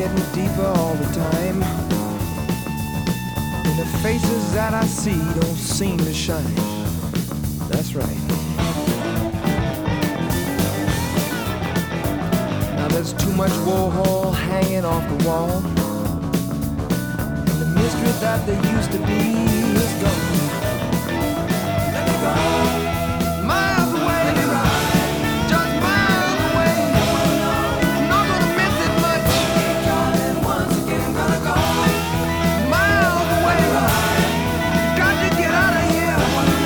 getting deeper all the time. And the faces that I see don't seem to shine. That's right. Now there's too much Warhol hanging off the wall. And the mystery that there used to be is gone. Let me go. Miles away. Let me ride. Just miles away. I'm not gonna miss it much. Keep driving once again, gonna go. Miles away. Got to get out of here.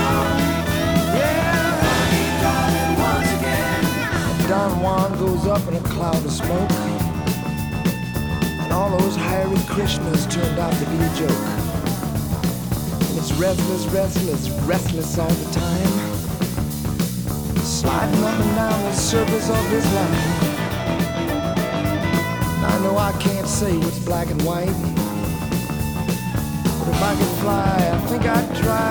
Yeah. Keep driving once again. Don Juan goes up in a cloud of smoke. And all those Hare Krishnas turned out to be a joke. And it's restless, restless, restless all the time. Sliding up and down the surface of this line. I know I can't say what's black and white, but if I could fly, I think I'd try